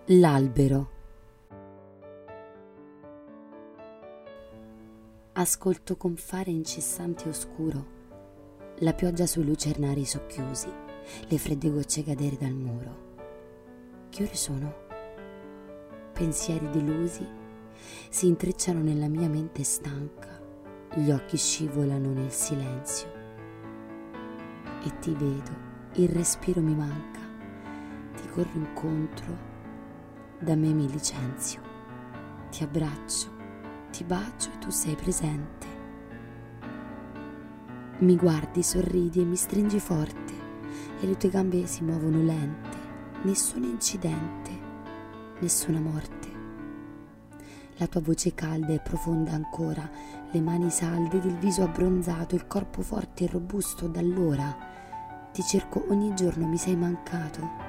L'albero. Ascolto con fare incessante e oscuro la pioggia sui lucernari socchiusi, le fredde gocce cadere dal muro. Che ore sono? Pensieri delusi si intrecciano nella mia mente stanca, gli occhi scivolano nel silenzio e ti vedo, il respiro mi manca, ti corro incontro, da me mi licenzio, ti abbraccio, ti bacio e tu sei presente. Mi guardi, sorridi e mi stringi forte e le tue gambe si muovono lente, nessun incidente, nessuna morte. La tua voce calda e profonda ancora, le mani salde ed il viso abbronzato, il corpo forte e robusto da allora. Ti cerco ogni giorno, mi sei mancato.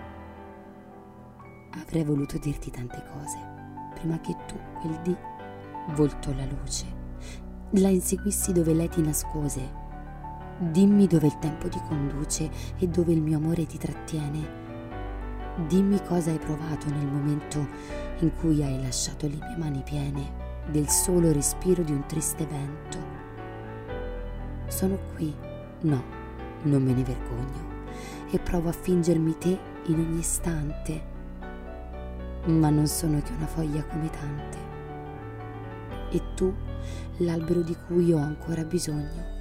Avrei voluto dirti tante cose, prima che tu, quel dì, voltò la luce, la inseguissi dove lei ti nascose. Dimmi dove il tempo ti conduce e dove il mio amore ti trattiene. Dimmi cosa hai provato nel momento in cui hai lasciato le mie mani piene del solo respiro di un triste vento. Sono qui, no, non me ne vergogno, e provo a fingermi te in ogni istante, ma non sono che una foglia come tante. E tu, l'albero di cui ho ancora bisogno.